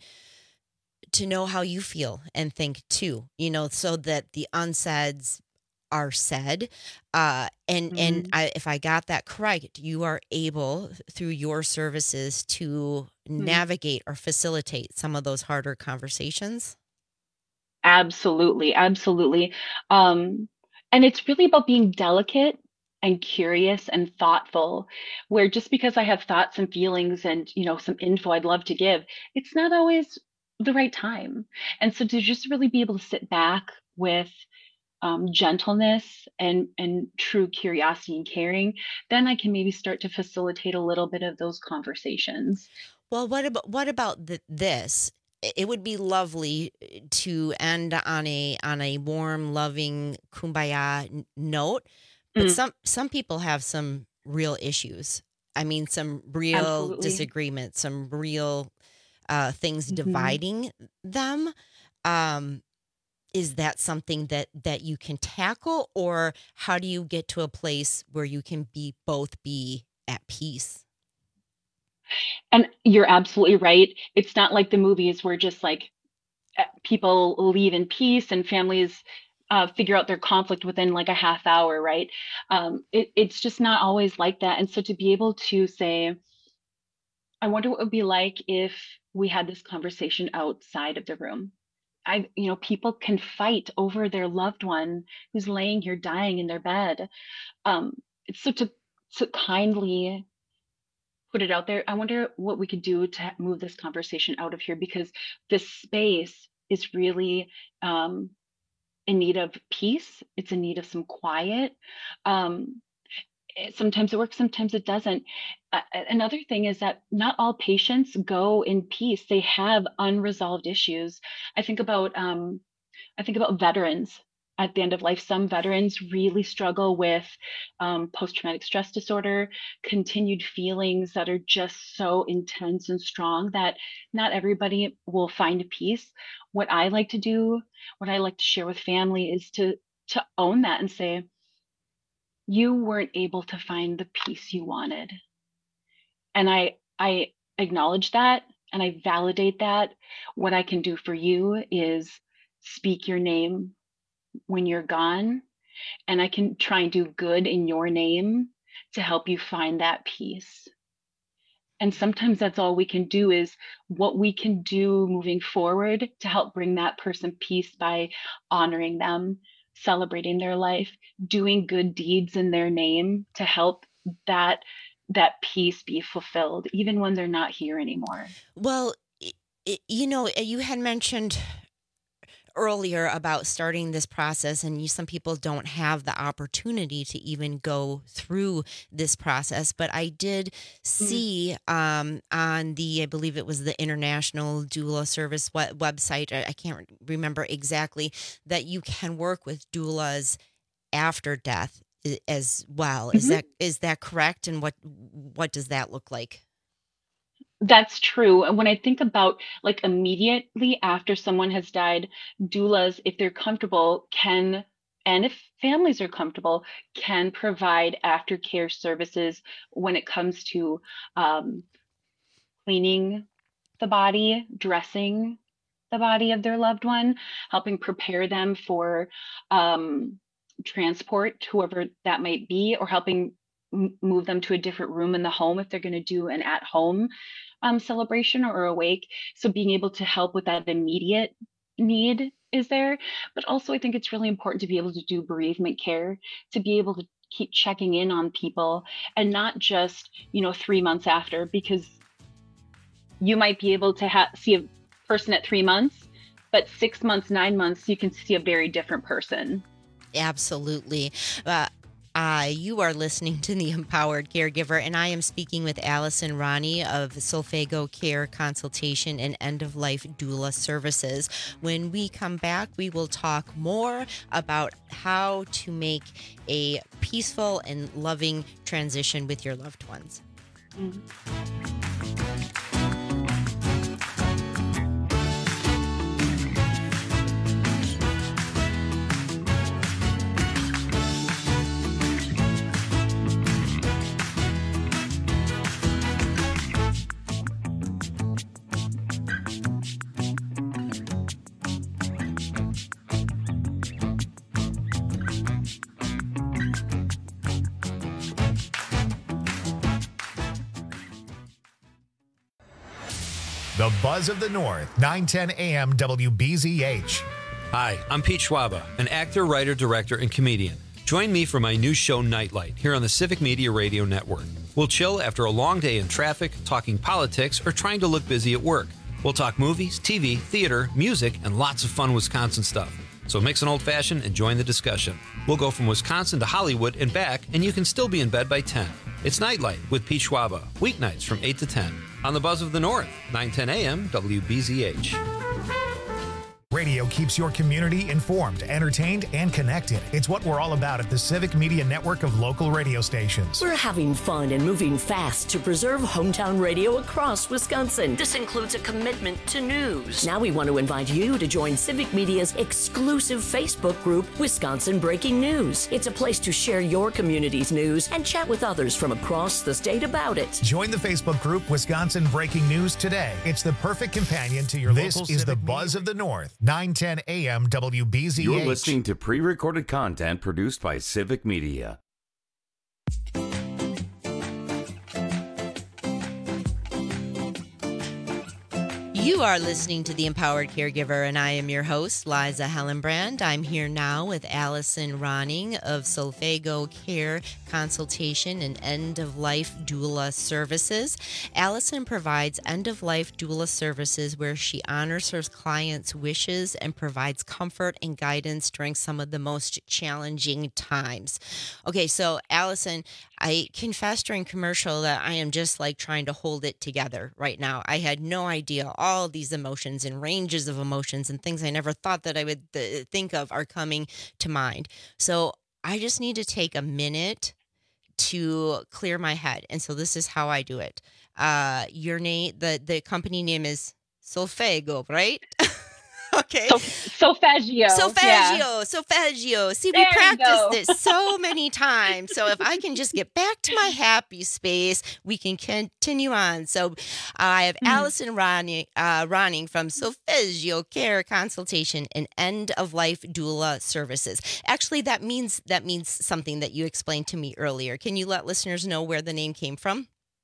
to know how you feel and think too, you know, so that the unsaids are said. Uh, and, mm-hmm. and I, if I got that correct, you are able through your services to mm-hmm. navigate or facilitate some of those harder conversations. Absolutely, absolutely. Um, and it's really about being delicate and curious and thoughtful, where just because I have thoughts and feelings and, you know, some info I'd love to give, it's not always the right time. And so to just really be able to sit back with um, gentleness and and true curiosity and caring, then I can maybe start to facilitate a little bit of those conversations. Well, what about what about th- this? I- It would be lovely uh, to end on a on a warm, loving kumbaya n- note, but Mm, some some people have some real issues. I mean, some real absolutely. disagreements, some real uh, things hmm dividing them. Um, is that something that that you can tackle, or how do you get to a place where you can be both be at peace? And you're absolutely right. It's not like the movies where just like uh, people leave in peace and families uh, figure out their conflict within like a half hour, right? Um, it, it's just not always like that. And so to be able to say, I wonder what it would be like if we had this conversation outside of the room. I, you know, people can fight over their loved one who's laying here dying in their bed. Um, it's so to, to kindly put it out there. I wonder what we could do to move this conversation out of here because this space is really um, in need of peace. It's in need of some quiet. Um, it- sometimes it works, sometimes it doesn't. Uh, another thing is that not all patients go in peace. They have unresolved issues. I think about um, I think about veterans at the end of life. Some veterans really struggle with um, post-traumatic stress disorder, continued feelings that are just so intense and strong that not everybody will find peace. What I like to do, what I like to share with family is to to own that and say, you weren't able to find the peace you wanted. And I I acknowledge that and I validate that. What I can do for you is speak your name when you're gone, and I can try and do good in your name to help you find that peace. And sometimes that's all we can do is what we can do moving forward to help bring that person peace by honoring them, celebrating their life, doing good deeds in their name to help that that peace be fulfilled even when they're not here anymore. Well, i- i- you know, uh, you had mentioned earlier about starting this process, and you, some people don't have the opportunity to even go through this process. But I did see um, on the, I believe it was the International Doula Service we- website, I, I can't remember exactly, that you can work with doulas after death i- as well. Is Mhm. that is that correct? And what what does that look like? That's true. And when I think about like immediately after someone has died, doulas, if they're comfortable, can, and if families are comfortable, can provide aftercare services when it comes to um, cleaning the body, dressing the body of their loved one, helping prepare them for um, transport, whoever that might be, or helping m- move them to a different room in the home if they're going to do an at home um, celebration or a wake. So being able to help with that immediate need is there. But also, I think it's really important to be able to do bereavement care, to be able to keep checking in on people and not just, you know, three months after, because you might be able to ha- see a person at three months, but six months, nine months, you can see a very different person. Absolutely. Uh, uh, you are listening to The Empowered Caregiver, and I am speaking with Allison Ronnie of Solfago Care Consultation and End of Life Doula Services. When we come back, we will talk more about how to make a peaceful and loving transition with your loved ones. Mhm. The Buzz of the North, nine ten a.m. W B Z H. Hi, I'm Pete Schwaba, an actor, writer, director, and comedian. Join me for my new show, Nightlight, here on the Civic Media Radio Network. We'll chill after a long day in traffic, talking politics, or trying to look busy at work. We'll talk movies, T V, theater, music, and lots of fun Wisconsin stuff. So mix an old-fashioned and join the discussion. We'll go from Wisconsin to Hollywood and back, and you can still be in bed by ten. It's Nightlight with Pete Schwaba, weeknights from eight to ten. On the Buzz of the North, nine ten a m W B Z H. Radio keeps your community informed, entertained, and connected. It's what we're all about at the Civic Media Network of local radio stations. We're having fun and moving fast to preserve hometown radio across Wisconsin. This includes a commitment to news. Now we want to invite you to join Civic Media's exclusive Facebook group, Wisconsin Breaking News. It's a place to share your community's news and chat with others from across the state about it. Join the Facebook group, Wisconsin Breaking News, today. It's the perfect companion to your This local is Civic the Buzz of the North. nine ten a m W B Z H. You're listening to pre-recorded content produced by Civic Media. You are listening to The Empowered Caregiver, and I am your host, Liza Hellenbrand. I'm here now with Allison Ronning of Solfago Care Consultation and End-of-Life Doula Services. Allison provides end-of-life doula services where she honors her clients' wishes and provides comfort and guidance during some of the most challenging times. Okay, so Allison, I confessed during commercial that I am just like trying to hold it together right now. I had no idea all these emotions and ranges of emotions and things I never thought that I would uh, think of are coming to mind. So I just need to take a minute to clear my head. And so this is how I do it. Uh, your name, the, the company name is Solfago, right? Okay. So, Solfeggio. Solfeggio. Yeah. Solfeggio. See, There we you practiced go. this so many times. So if I can just get back to my happy space, we can continue on. So uh, I have Mm-hmm. Allison Ronning, uh, Ronning from Solfeggio Care Consultation and End of Life Doula Services. Actually, that means that means something that you explained to me earlier. Can you let listeners know where the name came from?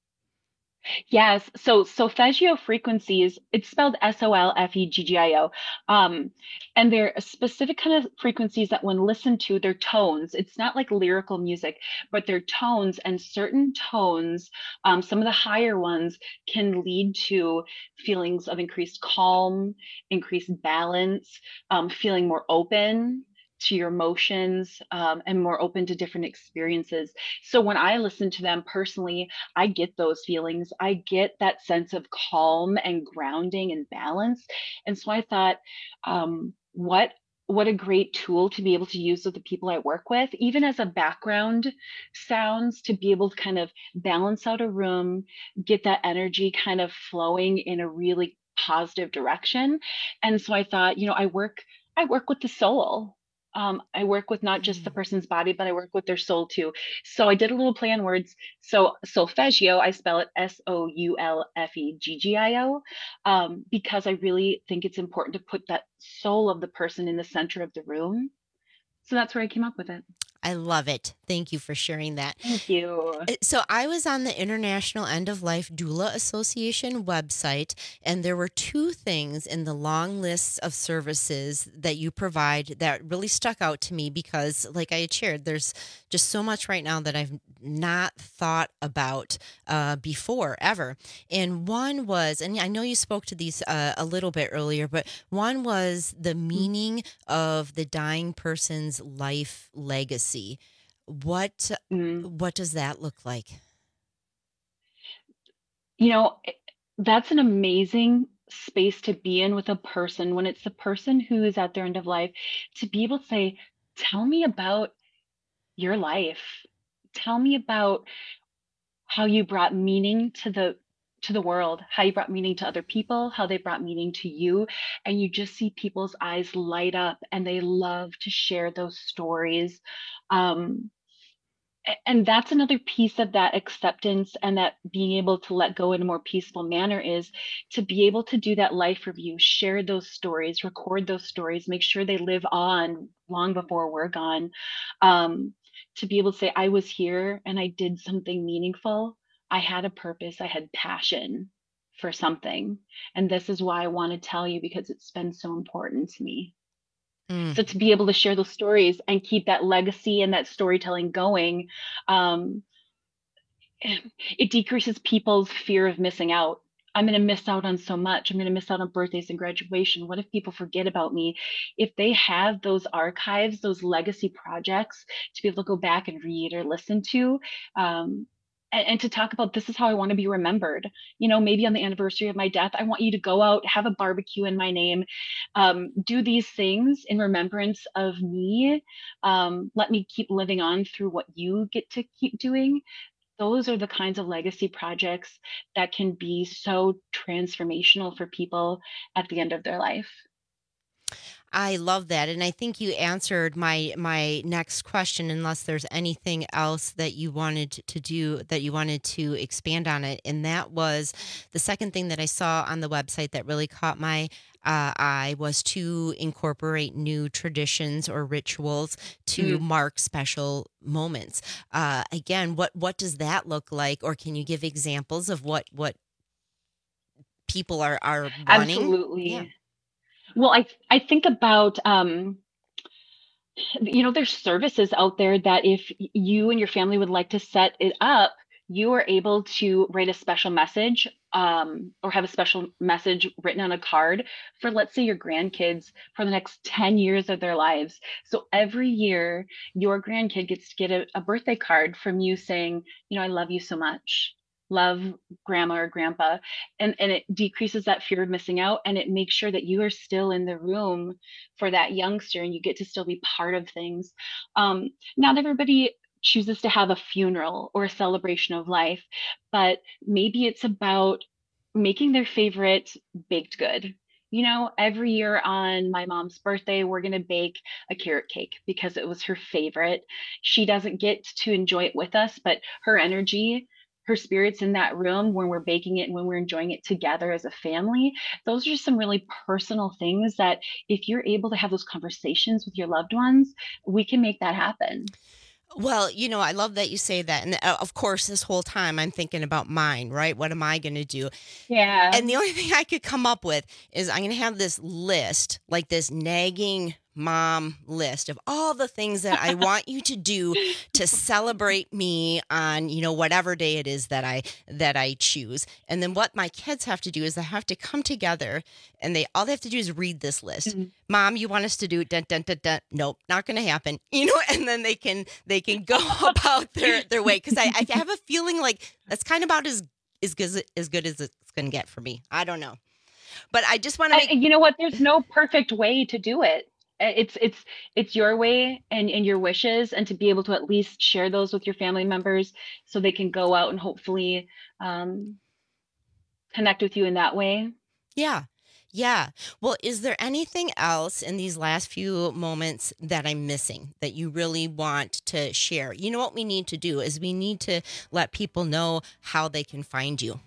Yes. So Solfeggio frequencies, it's spelled S O L F E G G I O. Um, and they're a specific kind of frequencies that when listened to, they're tones. It's not like lyrical music, but they're tones, and certain tones, um, some of the higher ones can lead to feelings of increased calm, increased balance, um, feeling more open to your emotions, um, and more open to different experiences. So when I listen to them personally, I get those feelings. I get that sense of calm and grounding and balance. And so I thought, um, what what a great tool to be able to use with the people I work with, even as a background sounds, to be able to kind of balance out a room, get that energy kind of flowing in a really positive direction. And so I thought, you know, I work I work with the soul. Um, I work with not just the person's body, but I work with their soul too. So I did a little play on words. So Solfeggio, I spell it S O U L F E G G I O, um, because I really think it's important to put that soul of the person in the center of the room. So that's where I came up with it. I love it. Thank you for sharing that. Thank you. So I was on the International End of Life Doula Association website, and there were two things in the long list of services that you provide that really stuck out to me because, like I had shared, there's just so much right now that I've not thought about uh, before, ever. And one was, and I know you spoke to these uh, a little bit earlier, but one was the meaning of the dying person's life legacy. What Mm. what does that look like? You know, it- that's an amazing space to be in with a person when it's the person who is at their end of life, to be able to say, tell me about your life. Tell me about how you brought meaning to the to the world, how you brought meaning to other people, how they brought meaning to you. And you just see people's eyes light up and they love to share those stories. Um, a- and that's another piece of that acceptance and that being able to let go in a more peaceful manner, is to be able to do that life review, share those stories, record those stories, make sure they live on long before we're gone. Um, to be able to say, I was here and I did something meaningful. I had a purpose. I had passion for something. And this is why I want to tell you, because it's been so important to me. Mm. So to be able to share those stories and keep that legacy and that storytelling going, um, it decreases people's fear of missing out. I'm going to miss out on so much. I'm going to miss out on birthdays and graduation. What if people forget about me? If they have those archives, those legacy projects to be able to go back and read or listen to, um, and, and to talk about, this is how I want to be remembered. You know, maybe on the anniversary of my death, I want you to go out, have a barbecue in my name, um, do these things in remembrance of me. Um, let me keep living on through what you get to keep doing. Those are the kinds of legacy projects that can be so transformational for people at the end of their life. I love that. And I think you answered my my next question, unless there's anything else that you wanted to do, that you wanted to expand on it. And that was the second thing that I saw on the website that really caught my uh, eye, was to incorporate new traditions or rituals to mm. mark special moments. Uh, again, what, what does that look like? Or can you give examples of what, what people are, are wanting? Absolutely. Yeah. Well, I I think about, um, you know, there's services out there that if you and your family would like to set it up, you are able to write a special message um, or have a special message written on a card for, let's say, your grandkids for the next ten years of their lives. So every year, your grandkid gets to get a, a birthday card from you saying, you know, I love you so much. Love grandma or grandpa, and and it decreases that fear of missing out, and it makes sure that you are still in the room for that youngster and you get to still be part of things. Um, not everybody chooses to have a funeral or a celebration of life, but maybe it's about making their favorite baked good. You know, every year on my mom's birthday, we're going to bake a carrot cake because it was her favorite. She doesn't get to enjoy it with us, but her energy, her spirits in that room when we're baking it and when we're enjoying it together as a family, those are just some really personal things that if you're able to have those conversations with your loved ones, we can make that happen. Well, you know, I love that you say that. And uh, of course, this whole time I'm thinking about mine, right? What am I going to do? Yeah. And the only thing I could come up with is I'm going to have this list, like this nagging mom list of all the things that I want you to do to celebrate me on, you know, whatever day it is that I that I choose. And then what my kids have to do is they have to come together and they all they have to do is read this list. Mm-hmm. Mom, you want us to do dun, dun, dun, dun. Nope, not going to happen. You know, and then they can they can go about their, their way. Because I, I have a feeling like that's kind of about as as good as good as it's going to get for me. I don't know. But I just want to make... You know what? There's no perfect way to do it. It's it's it's your way and, and your wishes, and to be able to at least share those with your family members so they can go out and hopefully um, connect with you in that way. Yeah. Yeah. Well, is there anything else in these last few moments that I'm missing that you really want to share? You know what we need to do is we need to let people know how they can find you.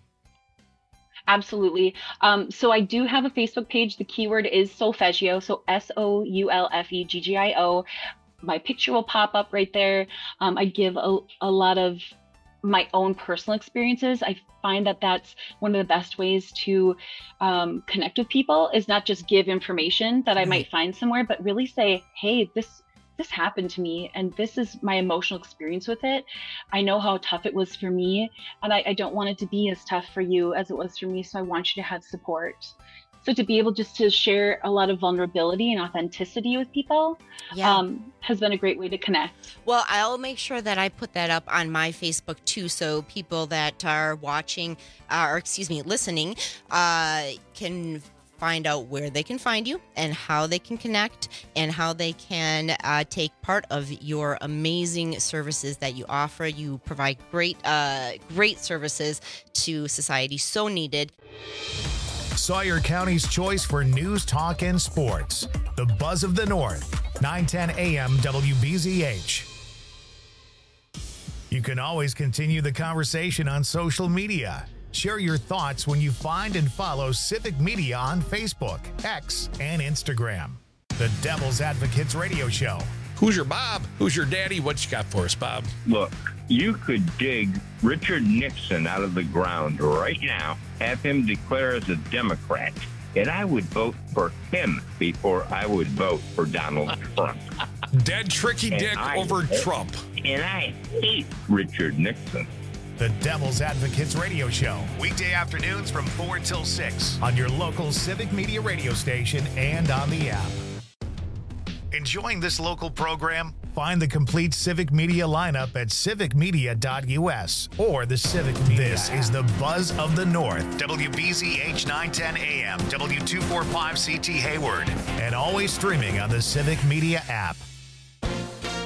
Absolutely. Um, so I do have a Facebook page. The keyword is Solfeggio, so S O U L F E G G I O. My picture will pop up right there. Um, I give a, a lot of my own personal experiences. I find that that's one of the best ways to um, connect with people, is not just give information that I might find somewhere, but really say, hey, this this happened to me and this is my emotional experience with it. I know how tough it was for me, and I, I don't want it to be as tough for you as it was for me. So I want you to have support. So to be able just to share a lot of vulnerability and authenticity with people yeah. um, has been a great way to connect. Well, I'll make sure that I put that up on my Facebook too, so people that are watching, uh, or excuse me, listening, uh, can find out where they can find you and how they can connect and how they can uh, take part of your amazing services that you offer. You provide great, uh, great services to society, so needed. Sawyer County's choice for news, talk, and sports. The Buzz of the North, nine ten A M W B Z H. You can always continue the conversation on social media. Share your thoughts when you find and follow Civic Media on Facebook, X, and Instagram. The Devil's Advocates Radio Show. Who's your Bob? Who's your daddy? What you got for us, Bob? Look, you could dig Richard Nixon out of the ground right now, have him declare as a Democrat, and I would vote for him before I would vote for Donald Trump. Dead tricky And dick I- over Trump. And I hate Richard Nixon. The Devil's Advocates Radio Show, weekday afternoons from four till six on your local Civic Media radio station and on the app. Enjoying this local program? Find the complete Civic Media lineup at civic media dot U S or the Civic Media. This is the Buzz of the North, W B Z H nine ten A M, W two forty-five C T Hayward, and always streaming on the Civic Media app.